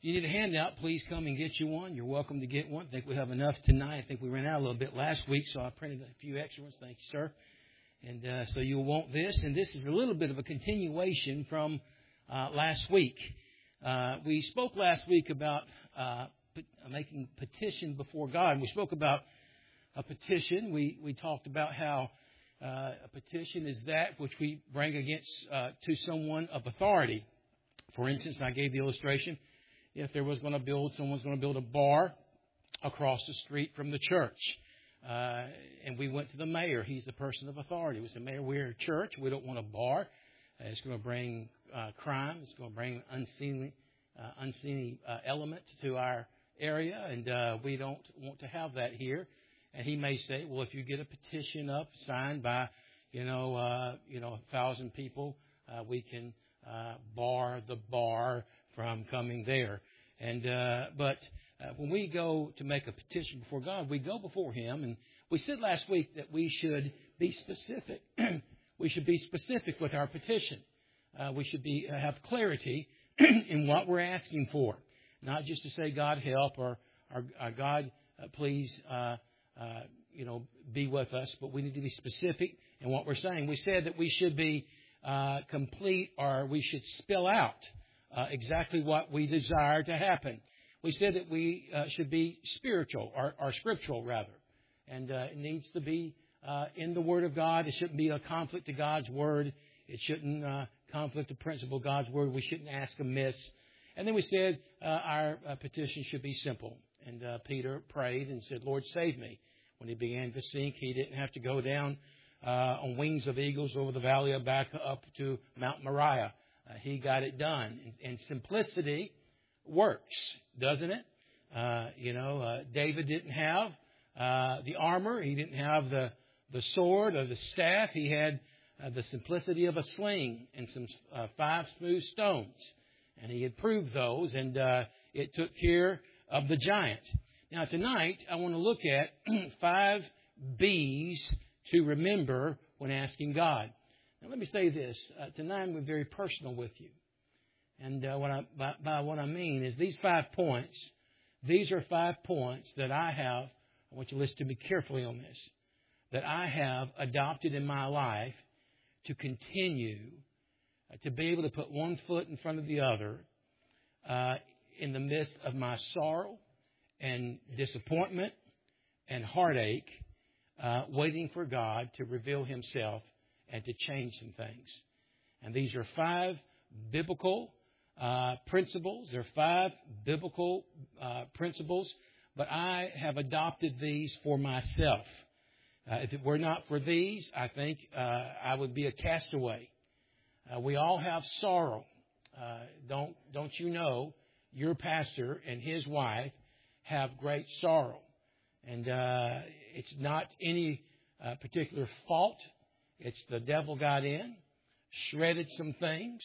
you need a handout, please come and get you one. You're welcome to get one. I think we have enough tonight. I think we ran out a little bit last week, so I printed a few extra ones. Thank you, sir. And so you'll want this. And this is a little bit of a continuation from last week. We spoke last week about making petition before God. We spoke about a petition. We talked about how a petition is that which we bring against to someone of authority. For instance, I gave the illustration. If there was someone's going to build a bar across the street from the church. And we went to the mayor. He's the person of authority. We said, Mayor, we're a church. We don't want a bar. It's going to bring crime. It's going to bring unseen element to our area. And we don't want to have that here. And he may say, well, if you get a petition up signed by, 1,000 people, we can bar the bar from coming there. And but when we go to make a petition before God, we go before Him. And we said last week that we should be specific. We should be specific with our petition. We should have clarity in what we're asking for. Not just to say, God, help, or God, please, be with us. But we need to be specific in what we're saying. We said that we should be complete, or we should spell out exactly what we desire to happen. We said that we should be spiritual, or scriptural rather. And it needs to be in the Word of God. It shouldn't be a conflict to God's Word. It shouldn't conflict the principle of God's Word. We shouldn't ask amiss. And then we said our petition should be simple. And Peter prayed and said, Lord, save me. When he began to sink, he didn't have to go down on wings of eagles over the valley of back up to Mount Moriah. He got it done. And simplicity works, doesn't it? David didn't have the armor. He didn't have the sword or the staff. He had the simplicity of a sling and some 5 smooth stones. And he had proved those, and it took care of the giant. Now, tonight, I want to look at 5 B's to remember when asking God. Now, let me say this. Tonight, I'm very personal with you. And by what I mean is these 5 points, these are 5 points that I want you to listen to me carefully on this, that I have adopted in my life to continue to be able to put one foot in front of the other in the midst of my sorrow and disappointment and heartache, waiting for God to reveal Himself and to change some things. And these are 5 biblical principles. There are 5 biblical principles, but I have adopted these for myself. If it were not for these, I think I would be a castaway. We all have sorrow. Don't you know your pastor and his wife have great sorrow? And it's not any particular fault. It's the devil got in, shredded some things.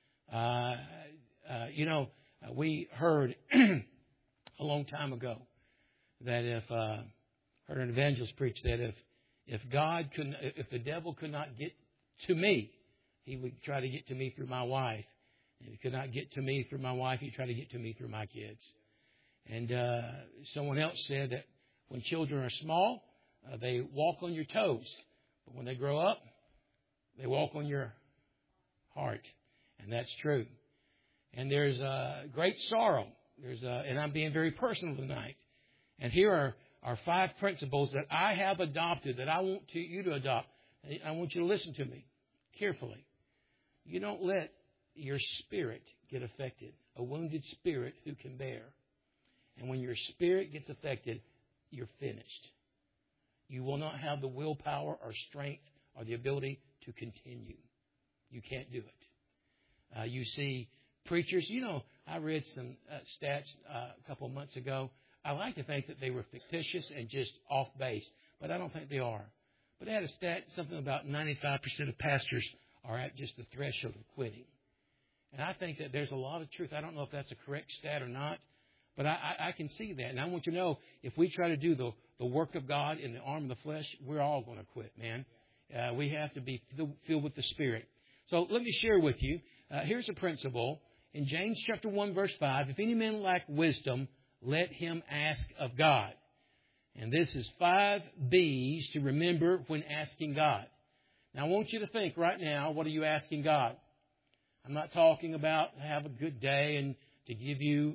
We heard a long time ago that heard an evangelist preach that if the devil could not get to me, he would try to get to me through my wife. If he could not get to me through my wife, he'd try to get to me through my kids. And someone else said that when children are small, they walk on your toes. But when they grow up, they walk on your heart. And that's true. And there's great sorrow. And I'm being very personal tonight. And here are 5 principles that I have adopted that I want you to adopt. I want you to listen to me carefully. You don't let your spirit get affected. A wounded spirit who can bear. And when your spirit gets affected, you're finished. You will not have the willpower or strength or the ability to continue. You can't do it. You see preachers, I read some stats a couple of months ago. I like to think that they were fictitious and just off base, but I don't think they are. But they had a stat, something about 95% of pastors are at just the threshold of quitting. And I think that there's a lot of truth. I don't know if that's a correct stat or not, but I can see that. And I want you to know, if we try to do the work of God in the arm of the flesh, we're all going to quit, man. We have to be filled with the Spirit. So let me share with you. Here's a principle, in James chapter 1, verse 5, if any man lack wisdom, let him ask of God. And this is 5 B's to remember when asking God. Now, I want you to think right now, what are you asking God? I'm not talking about have a good day and to give you,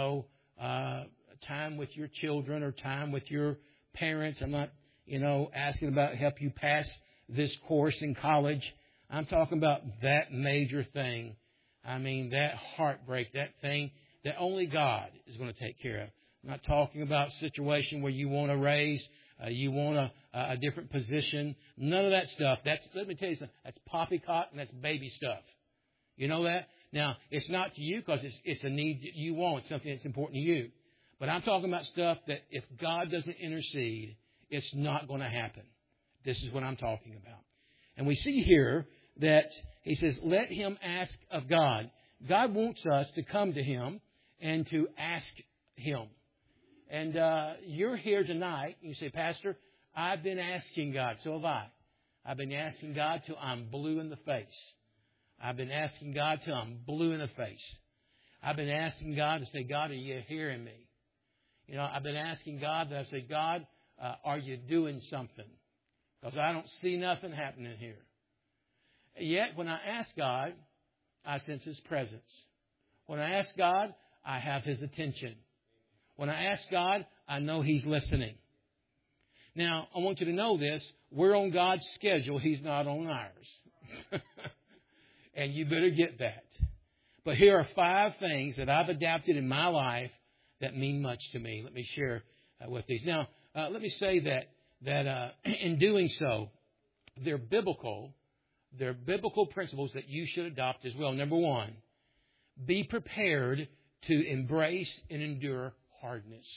time with your children or time with your parents. I'm not, asking about help you pass this course in college. I'm talking about that major thing. I mean, that heartbreak, that thing that only God is going to take care of. I'm not talking about a situation where you want a raise, you want a different position. None of that stuff. Let me tell you something. That's poppycock and that's baby stuff. You know that? Now, it's not to you because it's a need that you want, something that's important to you. But I'm talking about stuff that if God doesn't intercede, it's not going to happen. This is what I'm talking about. And we see here that he says, let him ask of God. God wants us to come to him and to ask him. And you're here tonight, and you say, Pastor, I've been asking God. So have I. I've been asking God till I'm blue in the face. I've been asking God till I'm blue in the face. I've been asking God to say, God, are you hearing me? I've been asking God that I say, God, are you doing something? Because I don't see nothing happening here. Yet, when I ask God, I sense His presence. When I ask God, I have His attention. When I ask God, I know He's listening. Now, I want you to know this. We're on God's schedule. He's not on ours. And you better get that. But here are 5 things that I've adapted in my life that mean much to me. Let me share with these. Now, let me say that in doing so, they're biblical principles that you should adopt as well. Number 1, be prepared to embrace and endure hardness.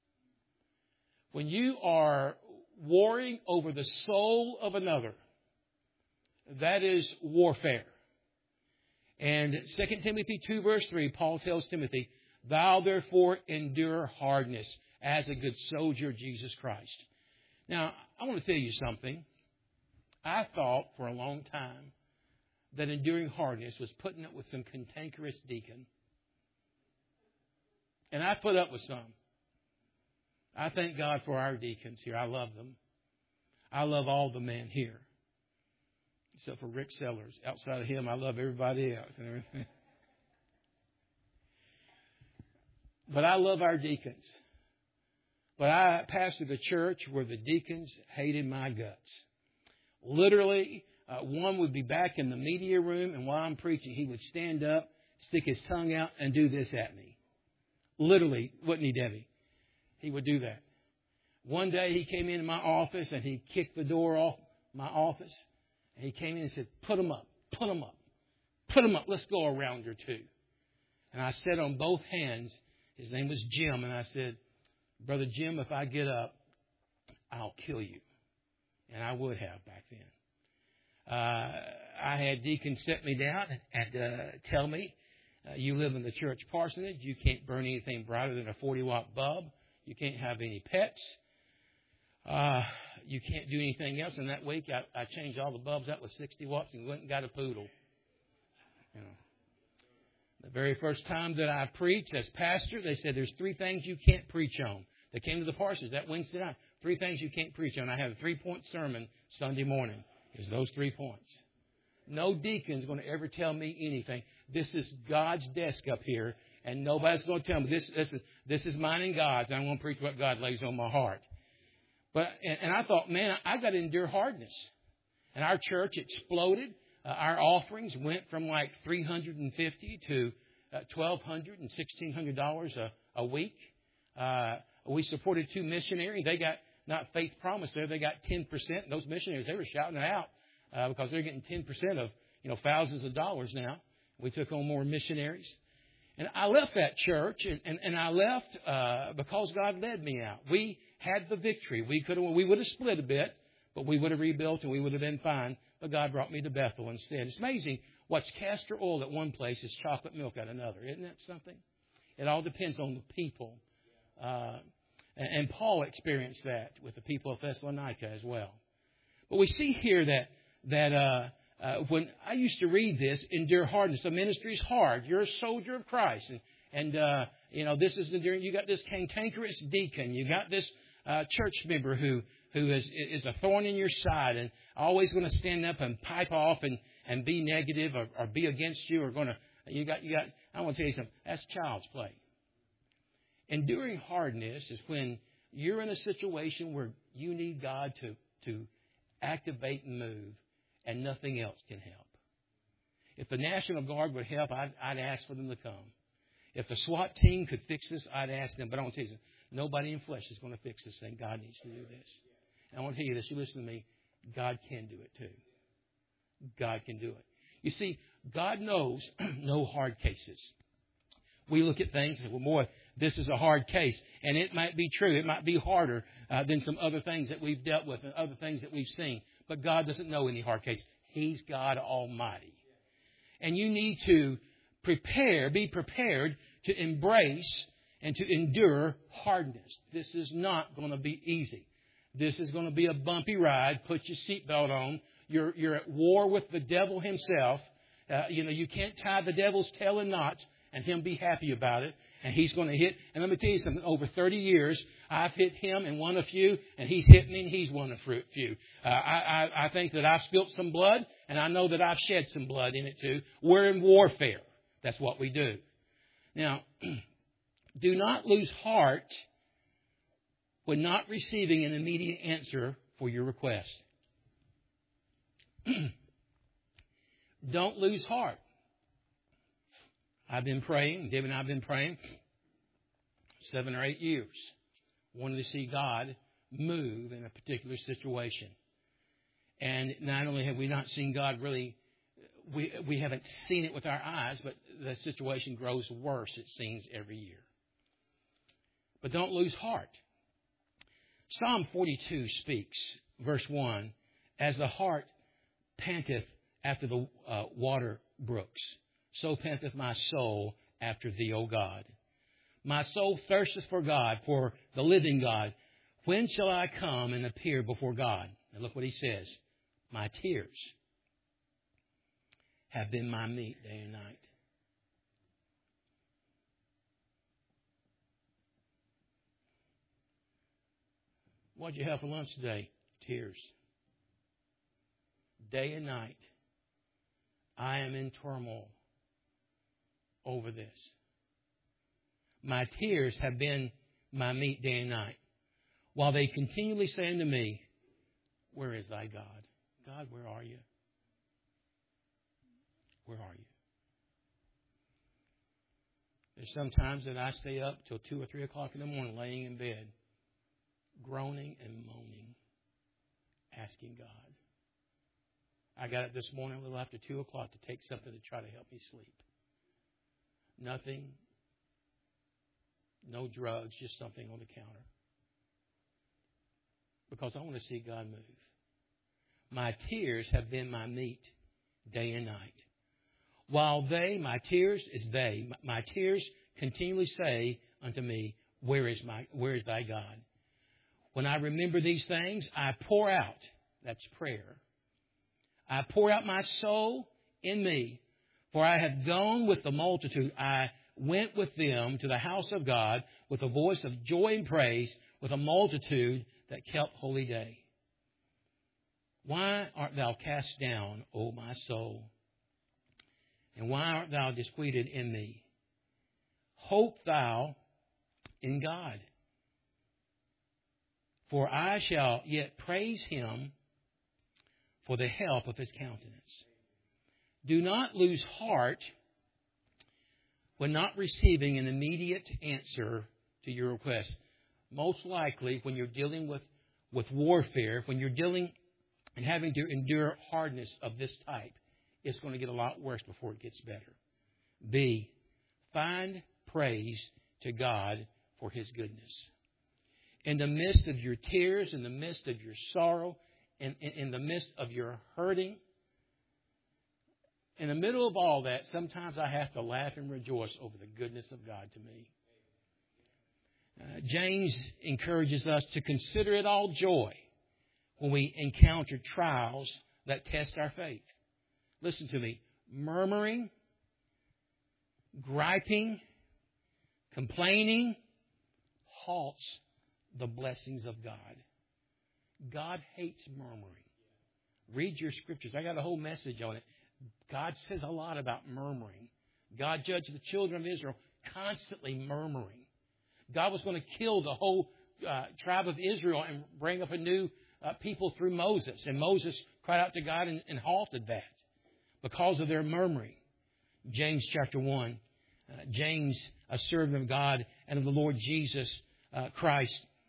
When you are warring over the soul of another, that is warfare. And 2 Timothy 2 verse 3, Paul tells Timothy, thou therefore endure hardness as a good soldier of Jesus Christ. Now, I want to tell you something. I thought for a long time that enduring hardness was putting up with some cantankerous deacon. And I put up with some. I thank God for our deacons here. I love them. I love all the men here. Except for Rick Sellers. Outside of him, I love everybody else. But I love our deacons. But I pastored a church where the deacons hated my guts. Literally, one would be back in the media room, and while I'm preaching, he would stand up, stick his tongue out, and do this at me. Literally, wouldn't he, Debbie? He would do that. One day he came into my office, and he kicked the door off my office. And he came in and said, put them up, put them up, put them up. Let's go a round or two. And I said on both hands, his name was Jim, and I said, Brother Jim, if I get up, I'll kill you. And I would have back then. I had deacons set me down and tell me, you live in the church parsonage. You can't burn anything brighter than a 40-watt bulb. You can't have any pets. You can't do anything else. And that week, I changed all the bulbs out with 60 watts and went and got a poodle. The very first time that I preached as pastor, they said there's 3 things you can't preach on. They came to the parsonage that Wednesday night. 3 things you can't preach on. I had a 3-point sermon Sunday morning. It was those 3 points. No deacon's going to ever tell me anything. This is God's desk up here, and nobody's going to tell me this is mine and God's. I'm going to preach what God lays on my heart. And I thought, man, I got to endure hardness. And our church exploded. Our offerings went from like $350 to $1,200 and $1,600 a week. We supported 2 missionaries. They got not Faith Promise there. They got 10%. Those missionaries, they were shouting it out because they're getting 10% of thousands of dollars now. We took on more missionaries. And I left that church, and I left because God led me out. We had the victory. We would have split a bit, but we would have rebuilt and we would have been fine. But God brought me to Bethel instead. It's amazing what's castor oil at one place is chocolate milk at another. Isn't that something? It all depends on the people. And Paul experienced that with the people of Thessalonica as well. But we see here that when I used to read this, endure hardness. The ministry is hard. You're a soldier of Christ. And this is enduring. You got this cantankerous deacon. You got this church member who is a thorn in your side and always going to stand up and pipe off and be negative or be against you or going to, I want to tell you something. That's child's play. Enduring hardness is when you're in a situation where you need God to activate and move and nothing else can help. If the National Guard would help, I'd ask for them to come. If the SWAT team could fix this, I'd ask them. But I want to tell you something. Nobody in flesh is going to fix this thing. God needs to do this. And I want to tell you this. You listen to me. God can do it too. God can do it. You see, God knows no hard cases. We look at things and say, well, boy, this is a hard case. And it might be true. It might be harder than some other things that we've dealt with and other things that we've seen. But God doesn't know any hard case. He's God Almighty. And you need to be prepared to embrace and to endure hardness. This is not going to be easy. This is going to be a bumpy ride. Put your seatbelt on. You're at war with the devil himself. You can't tie the devil's tail in knots and him be happy about it. And he's going to hit. And let me tell you something. Over 30 years, I've hit him and won a few, and he's hit me and he's won a few. I think that I've spilt some blood, and I know that I've shed some blood in it too. We're in warfare. That's what we do. Now, do not lose heart when not receiving an immediate answer for your request. Don't lose heart. I've been praying, Deb and I have been praying 7 or 8 years. Wanted to see God move in a particular situation. And not only have we not seen God really, we haven't seen it with our eyes, but the situation grows worse, it seems, every year. But don't lose heart. Psalm 42 speaks, verse 1, as the hart panteth after the water brooks, so panteth my soul after thee, O God. My soul thirsteth for God, for the living God. When shall I come and appear before God? And look what he says. My tears have been my meat day and night. What'd you have for lunch today? Tears. Day and night, I am in turmoil over this. My tears have been my meat day and night, while they continually say unto me, where is thy God? God, where are you? Where are you? There's sometimes that I stay up till 2 or 3 o'clock in the morning, laying in bed, groaning and moaning, asking God. I got up this morning a little after 2 o'clock to take something to try to help me sleep. Nothing, no drugs, just something on the counter. Because I want to see God move. My tears have been my meat day and night. While my tears continually say unto me, where is thy God? When I remember these things, I pour out, that's prayer. I pour out my soul in me, for I have gone with the multitude. I went with them to the house of God with a voice of joy and praise, with a multitude that kept holy day. Why art thou cast down, O my soul? And why art thou disquieted in me? Hope thou in God. For I shall yet praise him for the help of his countenance. Do not lose heart when not receiving an immediate answer to your request. Most likely, when you're dealing with warfare, when you're dealing and having to endure hardness of this type, it's going to get a lot worse before it gets better. B, find praise to God for his goodness. In the midst of your tears, in the midst of your sorrow, in the midst of your hurting, in the middle of all that, sometimes I have to laugh and rejoice over the goodness of God to me. James encourages us to consider it all joy when we encounter trials that test our faith. listen to me, murmuring, griping, complaining halts the blessings of God. God hates murmuring. Read your scriptures. I got a whole message on it. God says a lot about murmuring. God judged the children of Israel constantly murmuring. God was going to kill the whole tribe of Israel and bring up a new people through Moses. And Moses cried out to God and halted that because of their murmuring. James chapter 1. James, a servant of God and of the Lord Jesus Christ,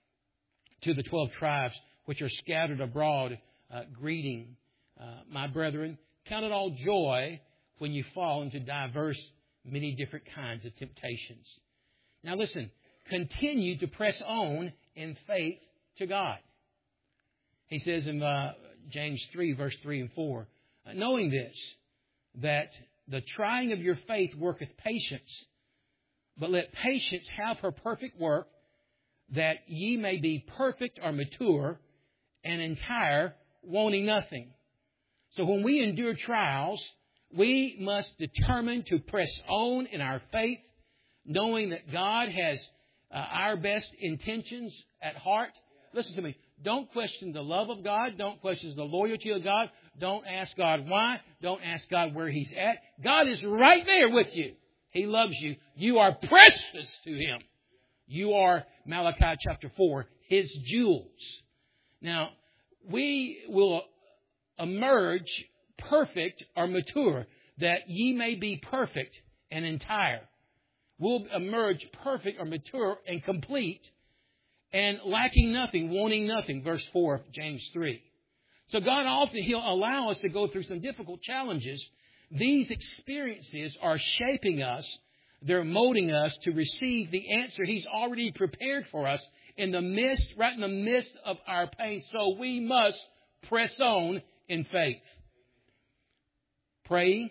to the 12 tribes which are scattered abroad, greeting. My brethren, count it all joy when you fall into diverse, many different kinds of temptations. Now listen, continue to press on in faith to God. He says in James 3, verse 3 and 4, knowing this, that the trying of your faith worketh patience, but let patience have her perfect work, that ye may be perfect or mature and entire, wanting nothing. So when we endure trials, we must determine to press on in our faith, knowing that God has our best intentions at heart. Listen to me. Don't question the love of God. Don't question the loyalty of God. Don't ask God why. Don't ask God where He's at. God is right there with you. He loves you. You are precious to Him. You are, Malachi chapter 4, His jewels. Now, we will emerge perfect or mature, that ye may be perfect and entire. We'll emerge perfect or mature and complete and lacking nothing, wanting nothing. Verse 4 of James 3. So God often, He'll allow us to go through some difficult challenges. These experiences are shaping us. They're molding us to receive the answer He's already prepared for us right in the midst of our pain. So we must press on in faith. Praying,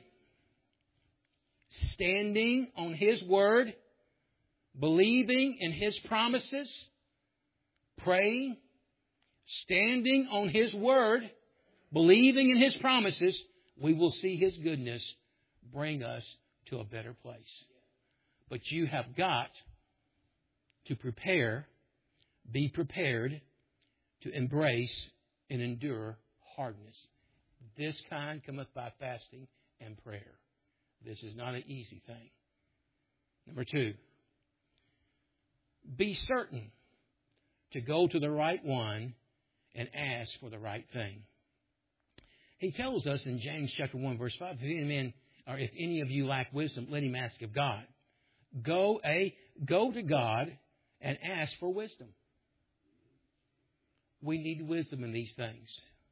standing on His Word, believing in His promises, praying, standing on His Word, believing in His promises, we will see His goodness bring us to a better place. But you have got to be prepared to embrace and endure hardness. This kind cometh by fasting and prayer. This is not an easy thing. Number 2, be certain to go to the right one and ask for the right thing. He tells us in James chapter 1, verse 5, if any of you lack wisdom, let him ask of God. Go to God and ask for wisdom. We need wisdom in these things.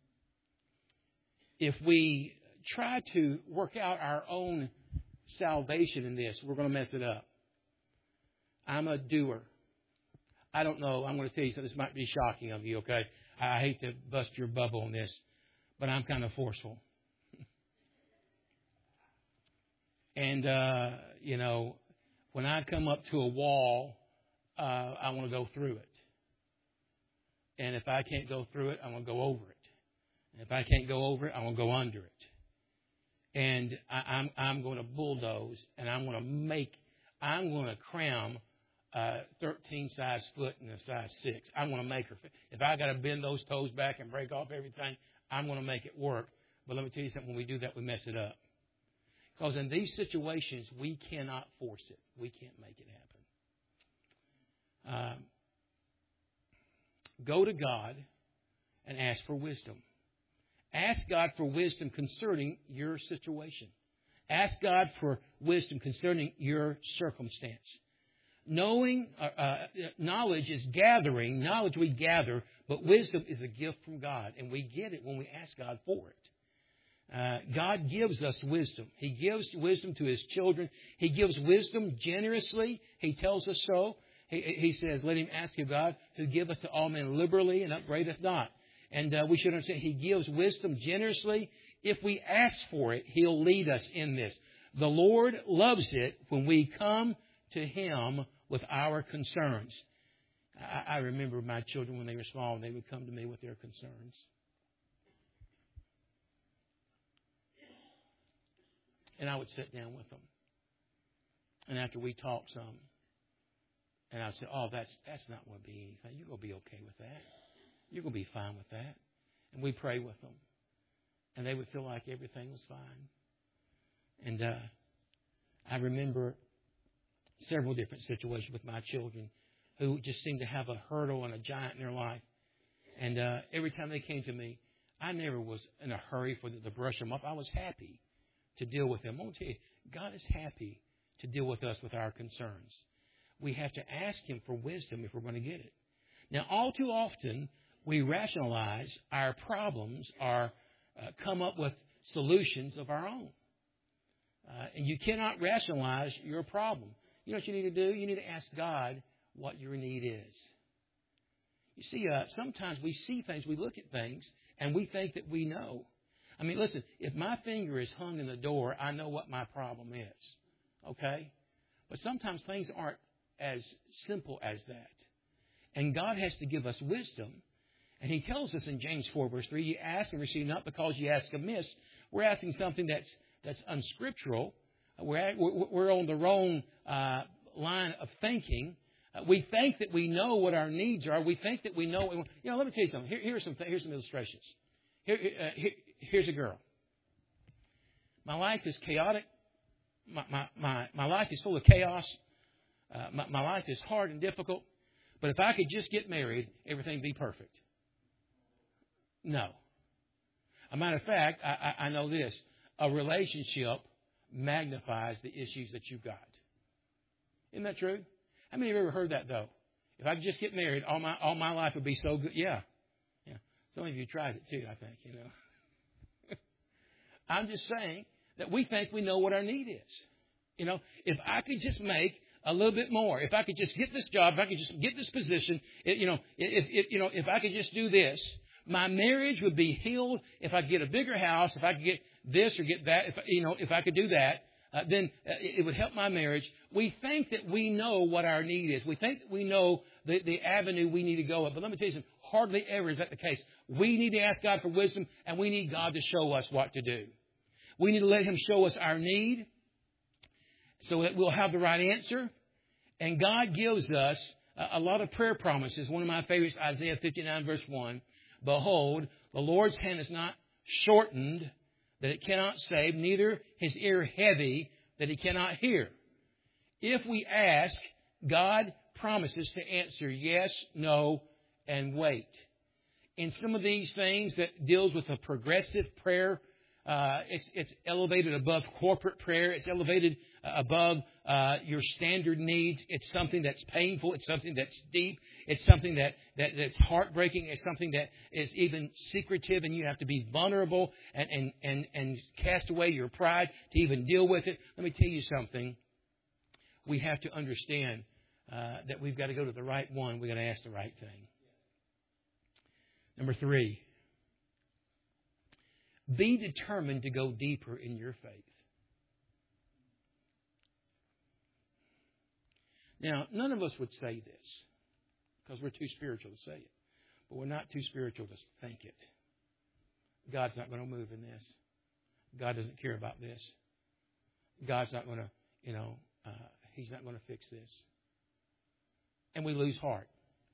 If we try to work out our own salvation in this, we're going to mess it up. I'm a doer. I don't know. I'm going to tell you something. This might be shocking of you, okay? I hate to bust your bubble on this, but I'm kind of forceful. And, when I come up to a wall, I want to go through it. And if I can't go through it, I want to go over it. And if I can't go over it, I want to go under it. And I'm going to bulldoze, and I'm going to cram 13 size foot and a size 6. I'm going to make her. If I got to bend those toes back and break off everything, I'm going to make it work. But let me tell you something. When we do that, we mess it up. Because in these situations, we cannot force it. We can't make it happen. Go to God and ask for wisdom. Ask God for wisdom concerning your situation. Ask God for wisdom concerning your circumstance. Knowledge is gathering. Knowledge we gather, but wisdom is a gift from God. And we get it when we ask God for it. God gives us wisdom. He gives wisdom to His children. He gives wisdom generously. He tells us so. He says, let him ask of God, who giveth to all men liberally and upbraideth not. And we should understand He gives wisdom generously. If we ask for it, He'll lead us in this. The Lord loves it when we come to Him with our concerns. I remember my children when they were small, they would come to me with their concerns. And I would sit down with them. And after we talked some, and I would say, oh, that's not going to be anything. You're going to be okay with that. You're going to be fine with that. And we pray with them. And they would feel like everything was fine. And I remember several different situations with my children who just seemed to have a hurdle and a giant in their life. And every time they came to me, I never was in a hurry for them to brush them up. I was happy to deal with them. I want to tell you, God is happy to deal with us with our concerns. We have to ask Him for wisdom if we're going to get it. Now, all too often, we rationalize our problems or come up with solutions of our own. And you cannot rationalize your problem. You know what you need to do? You need to ask God what your need is. You see, sometimes we see things, we look at things, and we think that we know. I mean, listen, if my finger is hung in the door, I know what my problem is. Okay? But sometimes things aren't as simple as that. And God has to give us wisdom. And He tells us in James 4, verse 3, you ask and receive not because you ask amiss. We're asking something that's unscriptural. We're on the wrong line of thinking. We think that we know what our needs are. We think that we know. You know, let me tell you something. Here's some illustrations. Here's a girl. My life is chaotic. My life is full of chaos. My life is hard and difficult. But if I could just get married, everything would be perfect. No. As a matter of fact, I know this. A relationship magnifies the issues that you've got. Isn't that true? How many of you have ever heard that, though? If I could just get married, all my life would be so good. Yeah. Some of you tried it too, I think, you know. I'm just saying that we think we know what our need is. You know, if I could just make a little bit more, if I could just get this job, if I could just get this position, if I could just do this, my marriage would be healed. If I could get a bigger house, if I could get this or get that, if I could do that, then it would help my marriage. We think that we know what our need is. We think that we know the avenue we need to go up. But let me tell you something, hardly ever is that the case. We need to ask God for wisdom, and we need God to show us what to do. We need to let Him show us our need so that we'll have the right answer. And God gives us a lot of prayer promises. One of my favorites, Isaiah 59, verse 1. Behold, the Lord's hand is not shortened that it cannot save, neither His ear heavy that He cannot hear. If we ask, God promises to answer yes, no, and wait. In some of these things that deals with a progressive prayer, it's elevated above corporate prayer. It's elevated above your standard needs. It's something that's painful. It's something that's deep. It's something that's heartbreaking. It's something that is even secretive, and you have to be vulnerable and cast away your pride to even deal with it. Let me tell you something. We have to understand that we've got to go to the right one. We've got to ask the right thing. Number 3. Be determined to go deeper in your faith. Now, none of us would say this because we're too spiritual to say it. But we're not too spiritual to think it. God's not going to move in this. God doesn't care about this. God's not going to, He's not going to fix this. And we lose heart.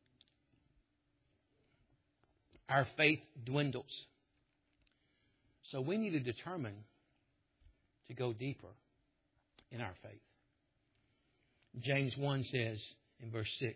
Our faith dwindles. So we need to determine to go deeper in our faith. James 1 says in verse 6,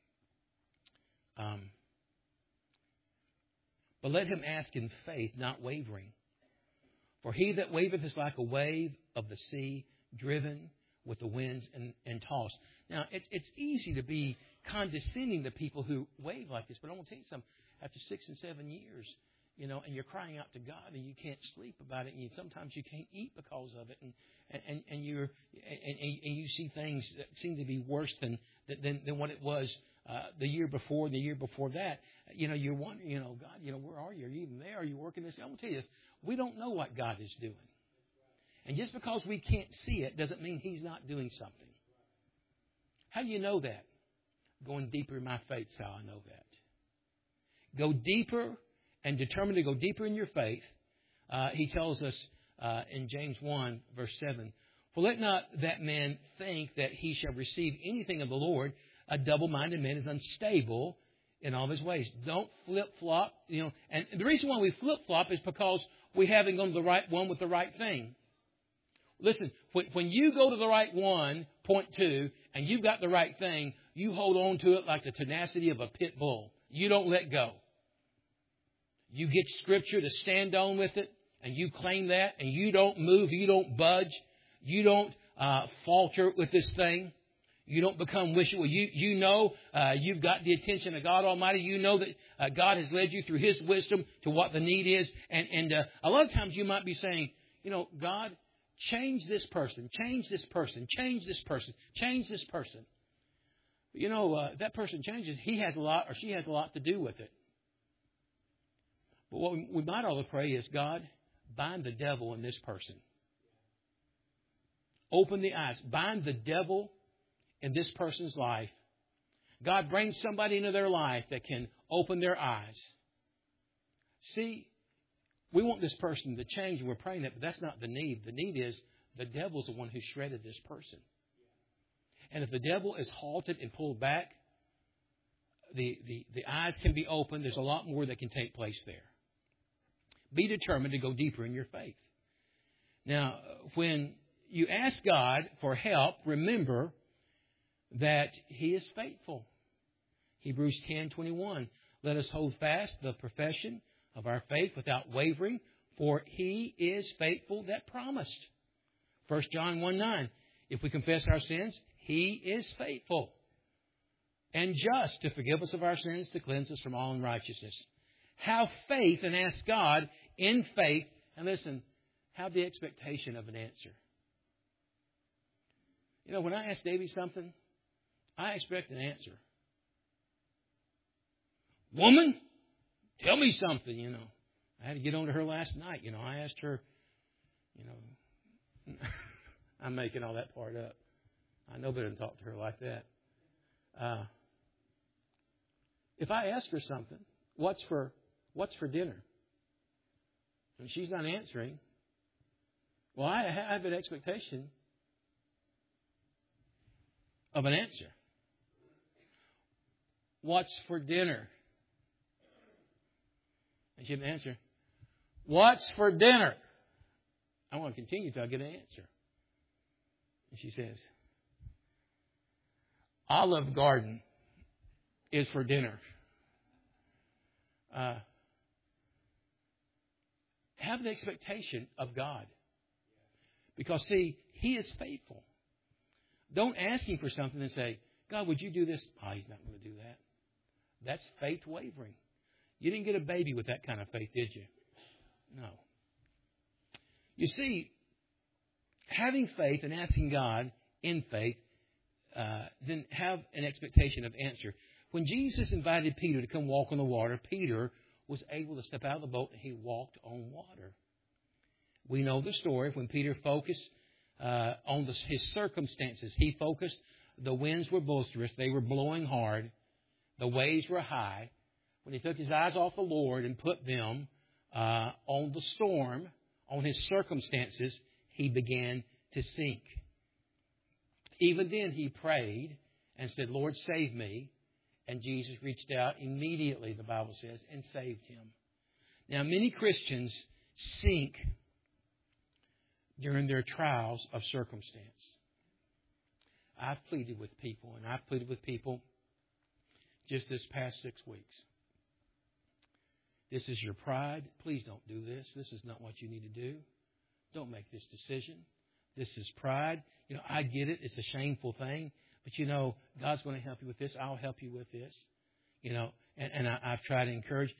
but let him ask in faith, not wavering. For he that wavereth is like a wave of the sea, driven with the winds and tossed. Now, it's easy to be condescending to people who wave like this, but I want to tell you something. After 6 and 7 years, and you're crying out to God, and you can't sleep about it, and sometimes you can't eat because of it, and you see things that seem to be worse than what it was the year before, and the year before that. You're wondering, God, where are you? Are you even there? Are you working this? I'm going to tell you this: we don't know what God is doing, and just because we can't see it doesn't mean He's not doing something. How do you know that? Going deeper in my faith is how I know that. Go deeper and determined to go deeper in your faith. He tells us in James 1, verse 7. For let not that man think that he shall receive anything of the Lord. A double-minded man is unstable in all of his ways. Don't flip-flop. And the reason why we flip-flop is because we haven't gone to the right one with the right thing. Listen, when you go to the right one, point two, and you've got the right thing, you hold on to it like the tenacity of a pit bull. You don't let go. You get Scripture to stand on with it, and you claim that, and you don't move, you don't budge, you don't falter with this thing. You don't become wishy-washy. You know you've got the attention of God Almighty. You know that God has led you through His wisdom to what the need is. And a lot of times you might be saying, God, change this person, change this person, change this person, change this person. That person changes. He has a lot or she has a lot to do with it. But what we might all pray is, God, bind the devil in this person. Open the eyes. Bind the devil in this person's life. God, bring somebody into their life that can open their eyes. See, we want this person to change, and we're praying that, but that's not the need. The need is the devil's the one who shredded this person. And if the devil is halted and pulled back, the eyes can be opened. There's a lot more that can take place there. Be determined to go deeper in your faith. Now, when you ask God for help, remember that He is faithful. Hebrews 10:21. Let us hold fast the profession of our faith without wavering, for He is faithful that promised. 1 John 1:9. If we confess our sins, He is faithful and just to forgive us of our sins, to cleanse us from all unrighteousness. Have faith and ask God in faith. And listen, have the expectation of an answer. When I ask Davy something, I expect an answer. Woman, tell me something, I had to get on to her last night. I asked her, I'm making all that part up. I know better than talk to her like that. If I ask her something, what's for dinner? And she's not answering. Well, I have an expectation of an answer. What's for dinner? And she didn't answer. What's for dinner? I want to continue until I get an answer. And she says, Olive Garden is for dinner. Have an expectation of God. Because, see, He is faithful. Don't ask Him for something and say, God, would you do this? Oh, He's not going to do that. That's faith wavering. You didn't get a baby with that kind of faith, did you? No. You see, having faith and asking God in faith, then have an expectation of answer. When Jesus invited Peter to come walk on the water, Peter was able to step out of the boat and he walked on water. We know the story. When Peter focused on his circumstances, he focused. The winds were boisterous. They were blowing hard. The waves were high. When he took his eyes off the Lord and put them on the storm, on his circumstances, he began to sink. Even then he prayed and said, Lord, save me. And Jesus reached out immediately, the Bible says, and saved him. Now, many Christians sink during their trials of circumstance. I've pleaded with people, and I've pleaded with people just this past 6 weeks. This is your pride. Please don't do this. This is not what you need to do. Don't make this decision. This is pride. I get it. It's a shameful thing. But, God's going to help you with this. I'll help you with this. And I've tried to encourage,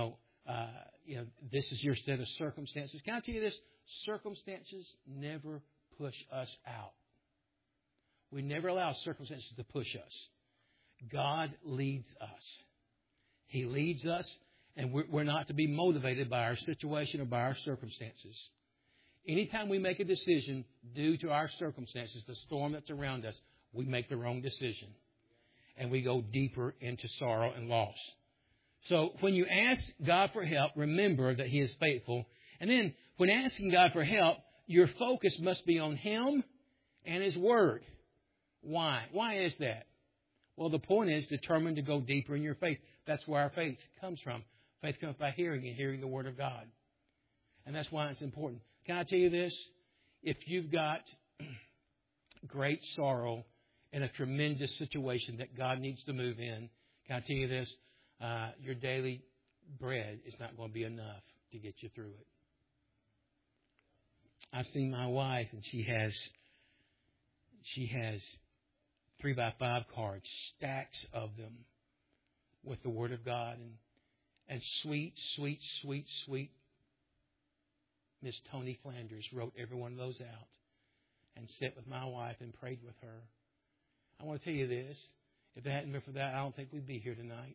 this is your set of circumstances. Can I tell you this? Circumstances never push us out. We never allow circumstances to push us. God leads us. He leads us, and we're not to be motivated by our situation or by our circumstances. Anytime we make a decision due to our circumstances, the storm that's around us, we make the wrong decision. And we go deeper into sorrow and loss. So when you ask God for help, remember that He is faithful. And then when asking God for help, your focus must be on Him and His Word. Why? Why is that? Well, the point is determined to go deeper in your faith. That's where our faith comes from. Faith comes by hearing and hearing the Word of God. And that's why it's important. Can I tell you this? If you've got great sorrow in a tremendous situation that God needs to move in, can I tell you this? Your daily bread is not going to be enough to get you through it. I've seen my wife, and she has 3x5 cards, stacks of them, with the Word of God, and sweet Miss Tony Flanders wrote every one of those out and sat with my wife and prayed with her. I want to tell you this. If it hadn't been for that, I don't think we'd be here tonight.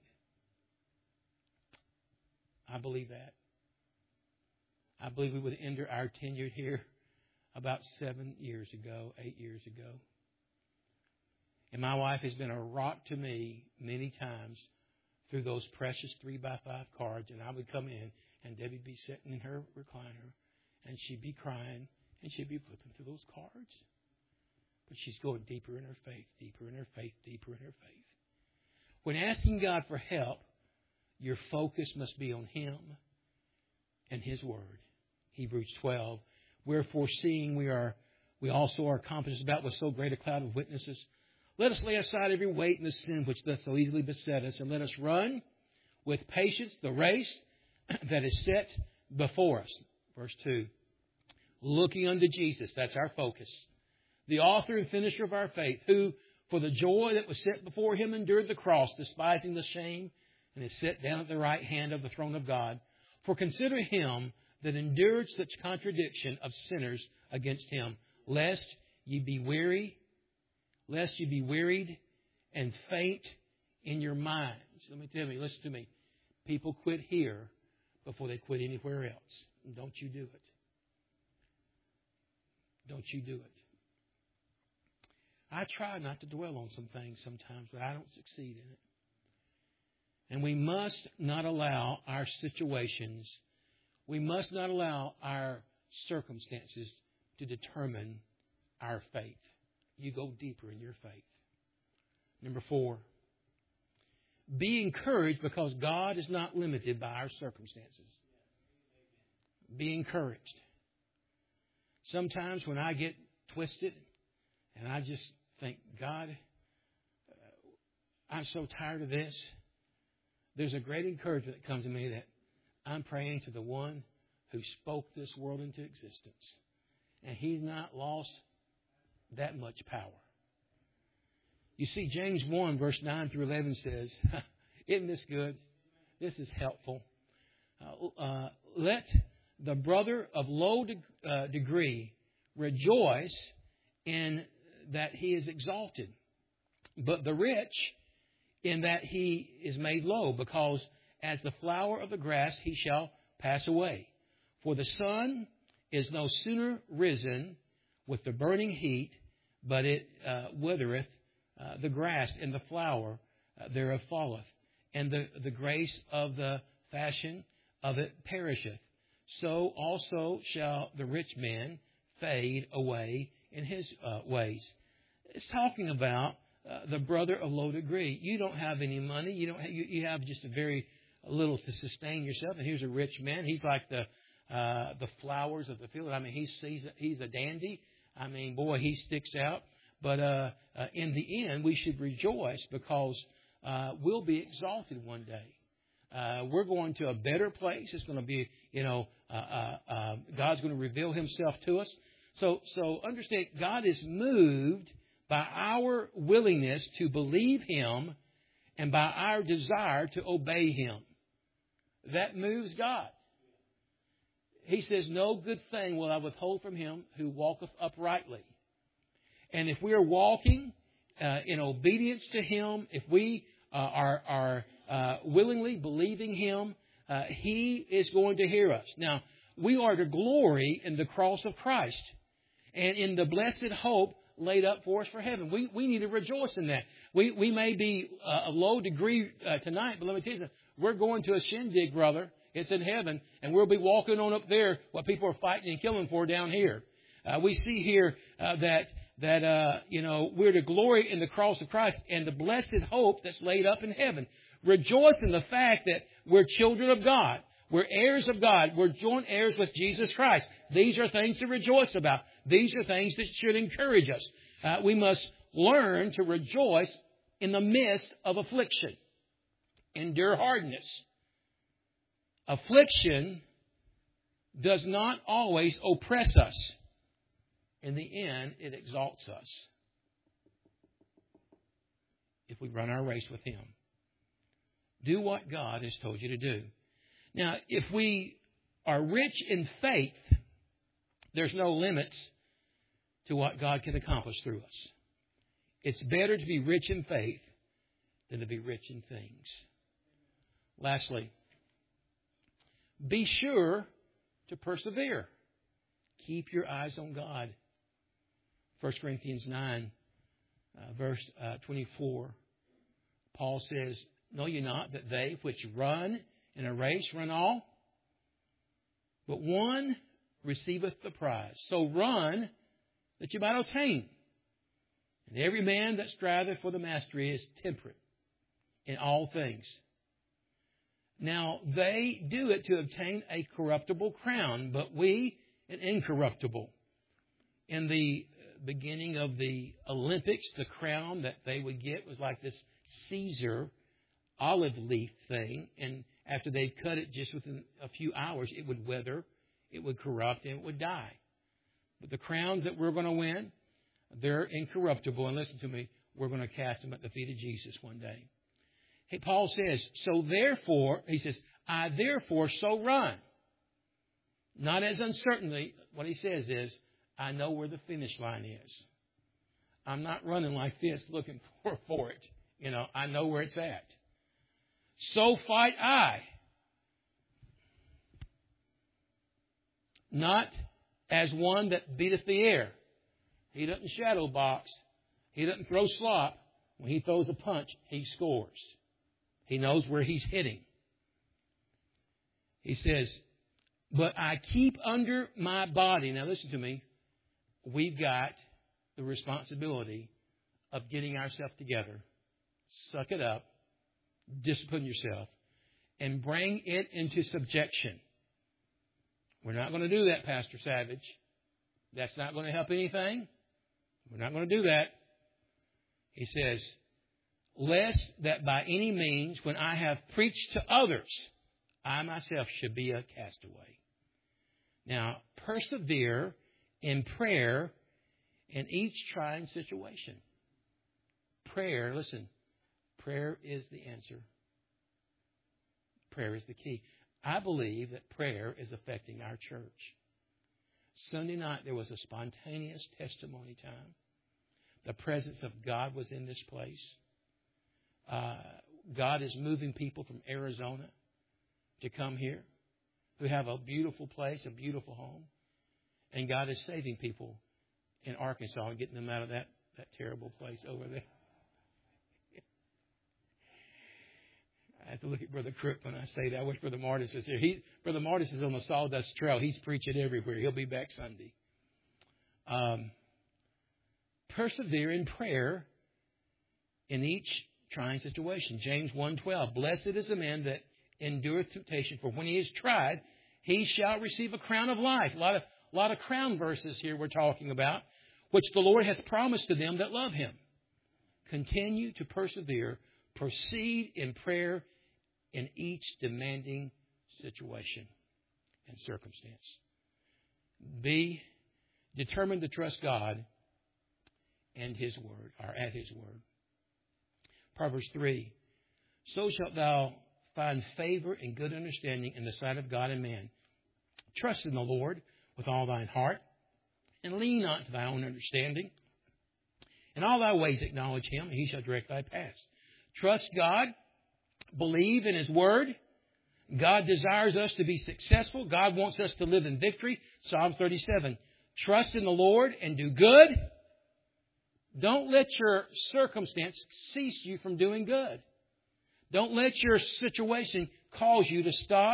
I believe that. I believe we would end our tenure here about 7 years ago, 8 years ago. And my wife has been a rock to me many times through those precious 3x5 cards. And I would come in, and Debbie would be sitting in her recliner, and she'd be crying, and she'd be flipping through those cards. But she's going deeper in her faith, deeper in her faith, deeper in her faith. When asking God for help, your focus must be on Him and His Word. Hebrews 12. Wherefore, seeing we also are compassed about with so great a cloud of witnesses, let us lay aside every weight and the sin which doth so easily beset us, and let us run with patience the race that is set before us. Verse 2. Looking unto Jesus, that's our focus, the author and finisher of our faith, who for the joy that was set before Him endured the cross, despising the shame, and is set down at the right hand of the throne of God. For consider Him that endured such contradiction of sinners against Him, lest ye be wearied and faint in your minds. Listen to me. People quit here before they quit anywhere else. Don't you do it. Don't you do it. I try not to dwell on some things sometimes, but I don't succeed in it. And we must not allow our situations, we must not allow our circumstances to determine our faith. You go deeper in your faith. Number 4, be encouraged because God is not limited by our circumstances. Be encouraged. Sometimes when I get twisted and I just think, God, I'm so tired of this, there's a great encouragement that comes to me that I'm praying to the one who spoke this world into existence. And He's not lost that much power. You see, James 1, verse 9 through 11 says, isn't this good? This is helpful. Let the brother of low degree rejoice in that he is exalted, but the rich in that he is made low, because as the flower of the grass he shall pass away. For the sun is no sooner risen with the burning heat, but it withereth the grass, and the flower thereof falleth, and the grace of the fashion of it perisheth. So also shall the rich man fade away in his ways. It's talking about the brother of low degree. You don't have any money. You have just a very little to sustain yourself. And here's a rich man. He's like the flowers of the field. I mean, he's a dandy. I mean, boy, he sticks out. But in the end, we should rejoice because we'll be exalted one day. We're going to a better place. It's going to be, God's going to reveal Himself to us. So understand, God is moved by our willingness to believe Him and by our desire to obey Him. That moves God. He says, no good thing will I withhold from him who walketh uprightly. And if we are walking in obedience to Him, if we are willingly believing Him, He is going to hear us. Now, we are to glory in the cross of Christ and in the blessed hope laid up for us for heaven. We need to rejoice in that. We may be a low degree tonight, but let me tell you something. We're going to a shindig, brother, It's in heaven, and we'll be walking on up there what people are fighting and killing for down here. We see here that we're to glory in the cross of Christ and the blessed hope that's laid up in heaven. Rejoice in the fact that we're children of God. We're heirs of God. We're joint heirs with Jesus Christ. These are things to rejoice about. These are things that should encourage us. We must learn to rejoice in the midst of affliction. Endure hardness. Affliction does not always oppress us. In the end, it exalts us if we run our race with Him. Do what God has told you to do. Now, if we are rich in faith, there's no limits to what God can accomplish through us. It's better to be rich in faith than to be rich in things. Lastly, be sure to persevere. Keep your eyes on God. 1 Corinthians 9, verse 24, Paul says, know ye not that they which run in a race run all, but one receiveth the prize. So run that you might obtain. And every man that striveth for the mastery is temperate in all things. Now they do it to obtain a corruptible crown, but we an incorruptible. In the beginning of the Olympics, the crown that they would get was like this Caesar olive leaf thing. And after they'd cut it just within a few hours, it would wither, it would corrupt, and it would die. But the crowns that we're going to win, they're incorruptible. And listen to me, we're going to cast them at the feet of Jesus one day. Hey, Paul says, so therefore, he says, I therefore so run. Not as uncertainly. What he says is, I know where the finish line is. I'm not running like this looking for it. I know where it's at. So fight I. Not as one that beateth the air. He doesn't shadow box. He doesn't throw slop. When he throws a punch, he scores. He knows where he's hitting. He says, but I keep under my body. Now listen to me. We've got the responsibility of getting ourselves together. Suck it up. Discipline yourself. And bring it into subjection. We're not going to do that, Pastor Savage. That's not going to help anything. We're not going to do that. He says, lest that by any means, when I have preached to others, I myself should be a castaway. Now, persevere in prayer in each trying situation. Prayer, listen, prayer is the answer. Prayer is the key. I believe that prayer is affecting our church. Sunday night, there was a spontaneous testimony time. The presence of God was in this place. God is moving people from Arizona to come here, who have a beautiful place, a beautiful home. And God is saving people in Arkansas and getting them out of that terrible place over there. I have to look at Brother Crook when I say that. I wish Brother Martis was here. Brother Martis is on the Sawdust Trail. He's preaching everywhere. He'll be back Sunday. Persevere in prayer in each trying situation. James 1:12. Blessed is the man that endureth temptation, for when he is tried, he shall receive a crown of life. A lot of crown verses here we're talking about, which the Lord hath promised to them that love Him. Continue to persevere. Proceed in prayer in each demanding situation and circumstance. Be determined to trust God and His Word, or at His Word. Proverbs 3. So shalt thou find favor and good understanding in the sight of God and man. Trust in the Lord with all thine heart, and lean not to thy own understanding. In all thy ways acknowledge Him, and He shall direct thy paths. Trust God. Believe in His Word. God desires us to be successful. God wants us to live in victory. Psalm 37. Trust in the Lord and do good. Don't let your circumstance cease you from doing good. Don't let your situation cause you to stop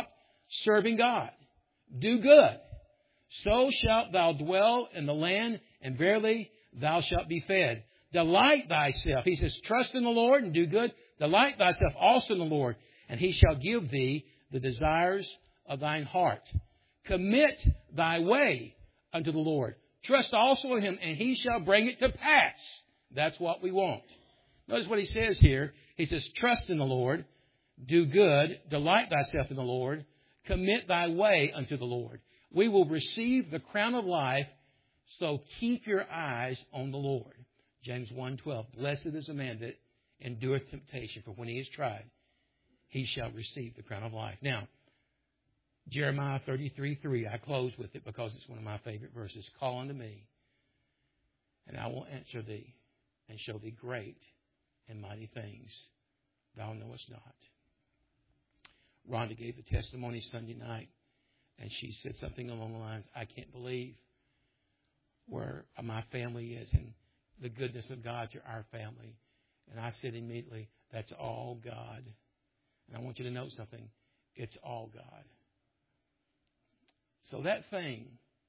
serving God. Do good. So shalt thou dwell in the land, and verily thou shalt be fed. Delight thyself. He says, trust in the Lord and do good. Delight thyself also in the Lord, and He shall give thee the desires of thine heart. Commit thy way unto the Lord. Trust also in Him, and He shall bring it to pass. That's what we want. Notice what He says here. He says, trust in the Lord, do good, delight thyself in the Lord, commit thy way unto the Lord. We will receive the crown of life, so keep your eyes on the Lord. James 1:12. Blessed is the man that endureth temptation, for when he is tried, he shall receive the crown of life. Now, Jeremiah 33:3. I close with it because it's one of my favorite verses. Call unto me, and I will answer thee, and show thee great and mighty things thou knowest not. Rhonda gave the testimony Sunday night, and she said something along the lines, I can't believe where my family is and the goodness of God to our family. And I said immediately, that's all God. And I want you to know something. It's all God. So that thing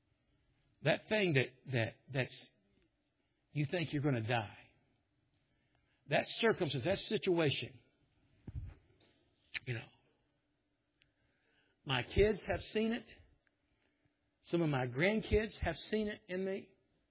that's you think you're going to die, that circumstance, that situation, my kids have seen it. Some of my grandkids have seen it in me.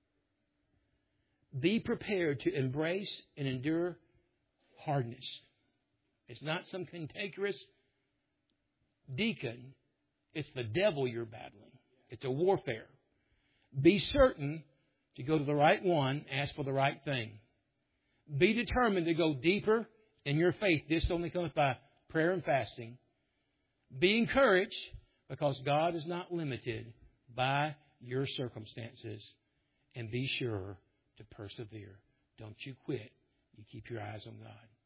Be prepared to embrace and endure hardness. It's not some cantankerous deacon. It's the devil you're battling. It's a warfare. Be certain to go to the right one, ask for the right thing. Be determined to go deeper in your faith. This only comes by prayer and fasting. Be encouraged because God is not limited by your circumstances. And be sure to persevere. Don't you quit. You keep your eyes on God.